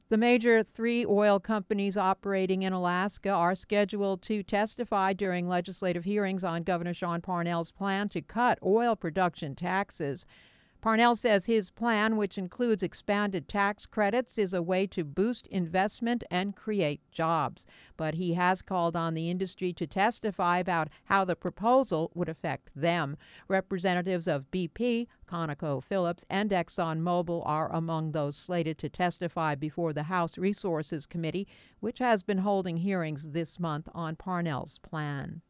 The major three oil companies operating in Alaska are scheduled to testify during legislative hearings on Governor Sean Parnell's plan to cut oil production taxes. Parnell says his plan, which includes expanded tax credits, is a way to boost investment and create jobs. But he has called on the industry to testify about how the proposal would affect them. Representatives of BP, ConocoPhillips, and ExxonMobil are among those slated to testify before the House Resources Committee, which has been holding hearings this month on Parnell's plan.